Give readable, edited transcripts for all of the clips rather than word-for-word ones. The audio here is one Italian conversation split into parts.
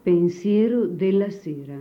Pensiero della sera.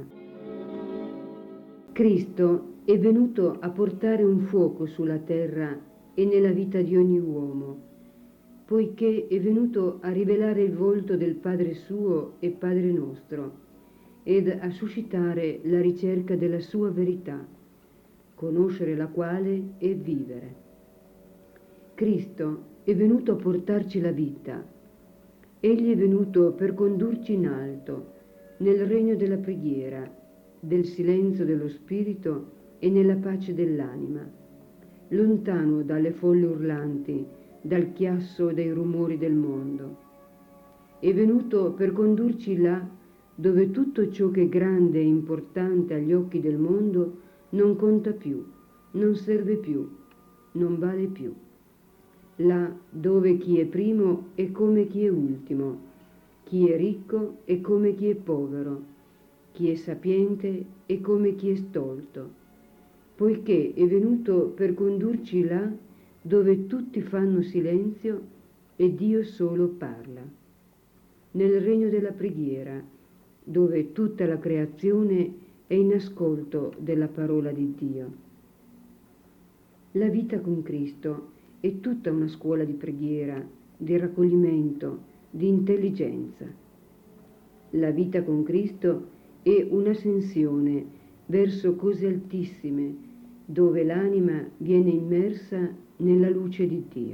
Cristo è venuto a portare un fuoco sulla terra e nella vita di ogni uomo, poiché è venuto a rivelare il volto del Padre suo e Padre nostro, ed a suscitare la ricerca della sua verità, conoscere la quale è vivere. Cristo è venuto a portarci la vita. Egli è venuto per condurci in alto, nel regno della preghiera, del silenzio dello spirito e nella pace dell'anima, lontano dalle folle urlanti, dal chiasso e dai rumori del mondo. È venuto per condurci là dove tutto ciò che è grande e importante agli occhi del mondo non conta più, non serve più, non vale più. Là dove chi è primo è come chi è ultimo, chi è ricco è come chi è povero, chi è sapiente è come chi è stolto, poiché è venuto per condurci là dove tutti fanno silenzio e Dio solo parla, nel regno della preghiera, dove tutta la creazione è in ascolto della parola di Dio. La vita con Cristo è tutta una scuola di preghiera, di raccoglimento, di intelligenza. La vita con Cristo è un'ascensione verso cose altissime, dove l'anima viene immersa nella luce di Dio.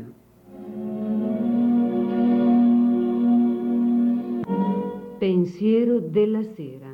Pensiero della sera.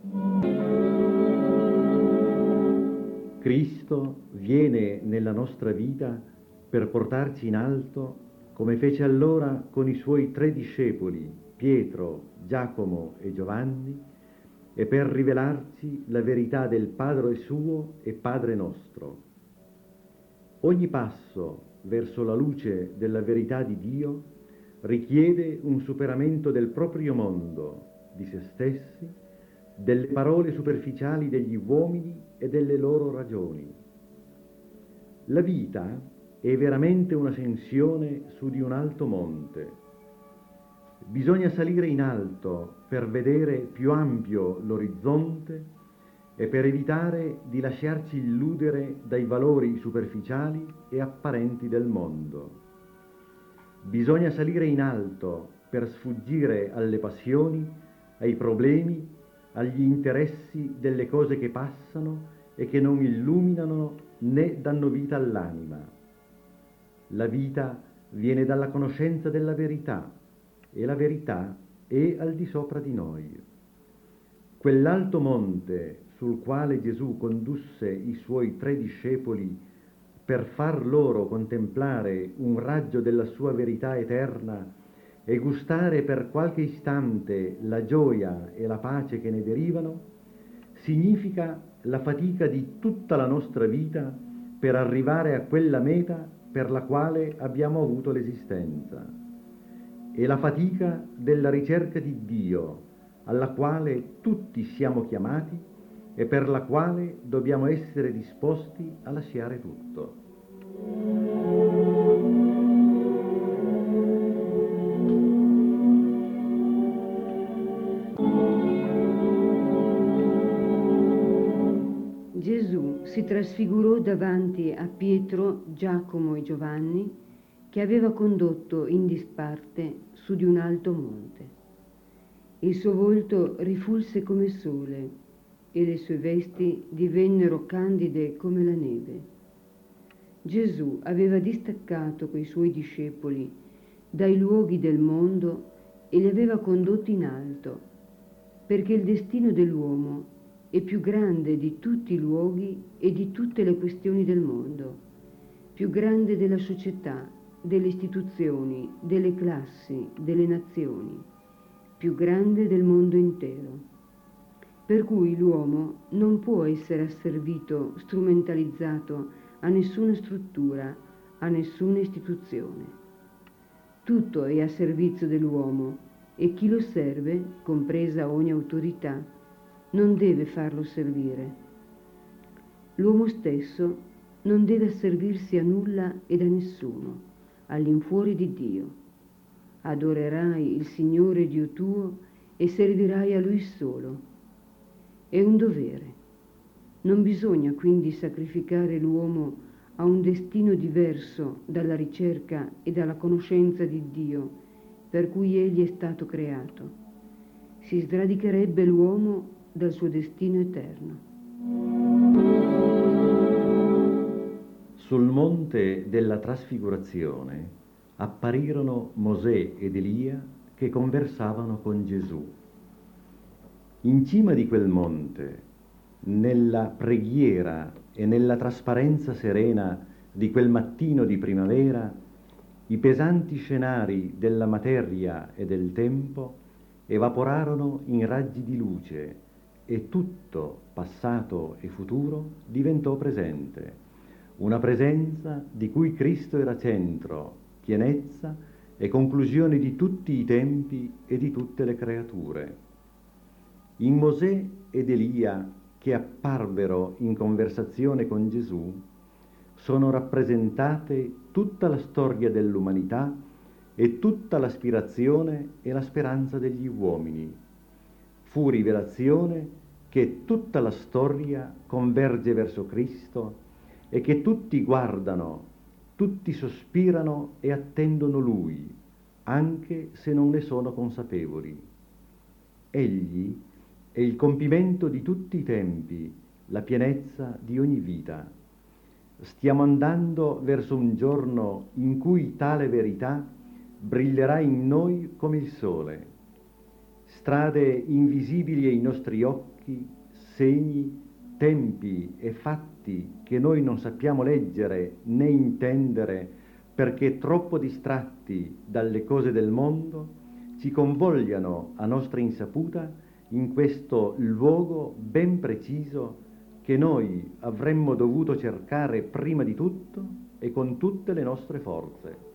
Cristo viene nella nostra vita per portarci in alto, come fece allora con i suoi 3 discepoli, Pietro, Giacomo e Giovanni, e per rivelarci la verità del Padre suo e Padre nostro. Ogni passo verso la luce della verità di Dio richiede un superamento del proprio mondo, di se stessi, delle parole superficiali degli uomini e delle loro ragioni. La vita è veramente un'ascensione su di un alto monte. Bisogna salire in alto per vedere più ampio l'orizzonte e per evitare di lasciarci illudere dai valori superficiali e apparenti del mondo. Bisogna salire in alto per sfuggire alle passioni, ai problemi, agli interessi delle cose che passano e che non illuminano né danno vita all'anima. La vita viene dalla conoscenza della verità e la verità è al di sopra di noi. Quell'alto monte sul quale Gesù condusse i suoi 3 discepoli per far loro contemplare un raggio della sua verità eterna e gustare per qualche istante la gioia e la pace che ne derivano, significa la fatica di tutta la nostra vita per arrivare a quella meta per la quale abbiamo avuto l'esistenza. È la fatica della ricerca di Dio, alla quale tutti siamo chiamati e per la quale dobbiamo essere disposti a lasciare tutto. Gesù si trasfigurò davanti a Pietro, Giacomo e Giovanni, che aveva condotto in disparte su di un alto monte. Il suo volto rifulse come sole e le sue vesti divennero candide come la neve. Gesù aveva distaccato quei suoi discepoli dai luoghi del mondo e li aveva condotti in alto, perché il destino dell'uomo è più grande di tutti i luoghi e di tutte le questioni del mondo, più grande della società, delle istituzioni, delle classi, delle nazioni, più grande del mondo intero. Per cui l'uomo non può essere asservito, strumentalizzato a nessuna struttura, a nessuna istituzione. Tutto è a servizio dell'uomo e chi lo serve, compresa ogni autorità, non deve farlo servire. L'uomo stesso non deve asservirsi a nulla ed a nessuno, all'infuori di Dio. Adorerai il Signore Dio tuo e servirai a Lui solo. È un dovere. Non bisogna quindi sacrificare l'uomo a un destino diverso dalla ricerca e dalla conoscenza di Dio per cui egli è stato creato. Si sradicherebbe l'uomo dal suo destino eterno. Sul monte della trasfigurazione apparirono Mosè ed Elia che conversavano con Gesù. In cima di quel monte, nella preghiera e nella trasparenza serena di quel mattino di primavera, i pesanti scenari della materia e del tempo evaporarono in raggi di luce e tutto, passato e futuro, diventò presente. Una presenza di cui Cristo era centro, pienezza e conclusione di tutti i tempi e di tutte le creature. In Mosè ed Elia, che apparvero in conversazione con Gesù, sono rappresentate tutta la storia dell'umanità e tutta l'aspirazione e la speranza degli uomini. Fu rivelazione che tutta la storia converge verso Cristo e che tutti guardano, tutti sospirano e attendono Lui, anche se non ne sono consapevoli. Egli è il compimento di tutti i tempi, la pienezza di ogni vita. Stiamo andando verso un giorno in cui tale verità brillerà in noi come il sole. Strade invisibili ai nostri occhi, segni, tempi e fatti che noi non sappiamo leggere né intendere perché troppo distratti dalle cose del mondo, ci convogliano a nostra insaputa in questo luogo ben preciso che noi avremmo dovuto cercare prima di tutto e con tutte le nostre forze.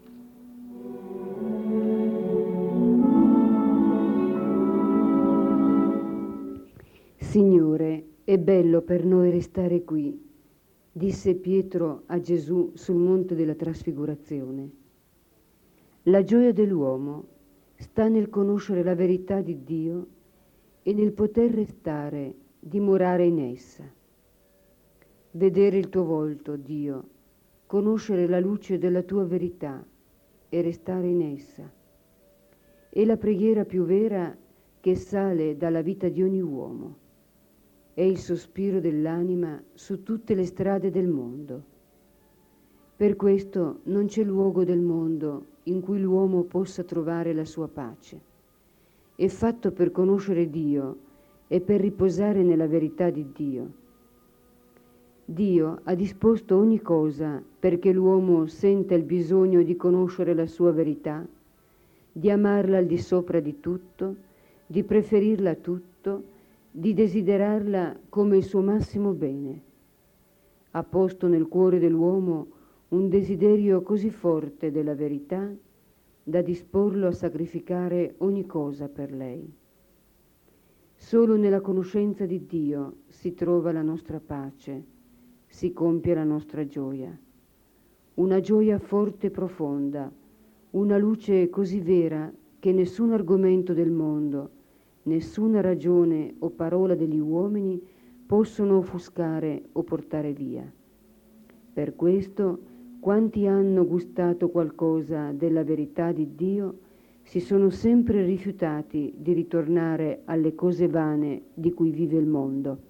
Signore, è bello per noi restare qui, disse Pietro a Gesù sul monte della trasfigurazione. La gioia dell'uomo sta nel conoscere la verità di Dio e nel poter restare, dimorare in essa. Vedere il tuo volto, Dio, conoscere la luce della tua verità e restare in essa. È la preghiera più vera che sale dalla vita di ogni uomo. È il sospiro dell'anima su tutte le strade del mondo. Per questo non c'è luogo del mondo in cui l'uomo possa trovare la sua pace. È fatto per conoscere Dio e per riposare nella verità di Dio. Dio ha disposto ogni cosa perché l'uomo senta il bisogno di conoscere la sua verità, di amarla al di sopra di tutto, di preferirla a tutto, di desiderarla come il suo massimo bene. Ha posto nel cuore dell'uomo un desiderio così forte della verità da disporlo a sacrificare ogni cosa per lei. Solo nella conoscenza di Dio si trova la nostra pace, si compie la nostra gioia. Una gioia forte e profonda, una luce così vera che nessun argomento del mondo, nessuna ragione o parola degli uomini possono offuscare o portare via. Per questo, quanti hanno gustato qualcosa della verità di Dio, si sono sempre rifiutati di ritornare alle cose vane di cui vive il mondo.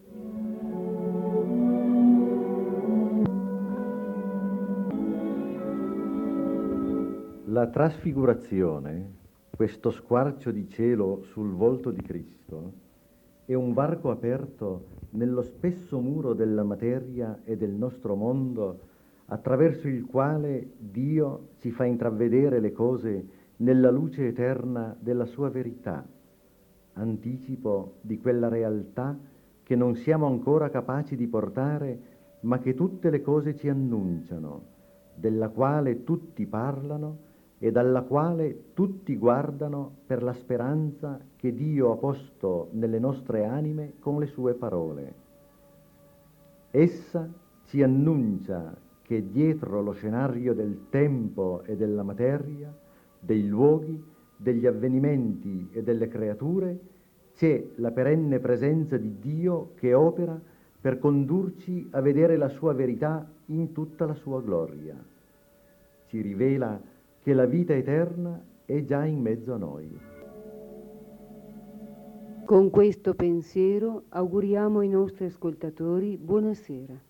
La trasfigurazione, questo squarcio di cielo sul volto di Cristo, è un varco aperto nello spesso muro della materia e del nostro mondo, attraverso il quale Dio ci fa intravedere le cose nella luce eterna della sua verità, anticipo di quella realtà che non siamo ancora capaci di portare, ma che tutte le cose ci annunciano, della quale tutti parlano e dalla quale tutti guardano per la speranza che Dio ha posto nelle nostre anime con le sue parole. Essa ci annuncia che dietro lo scenario del tempo e della materia, dei luoghi, degli avvenimenti e delle creature c'è la perenne presenza di Dio che opera per condurci a vedere la sua verità in tutta la sua gloria. Ci rivela che la vita eterna è già in mezzo a noi. Con questo pensiero auguriamo ai nostri ascoltatori buonasera.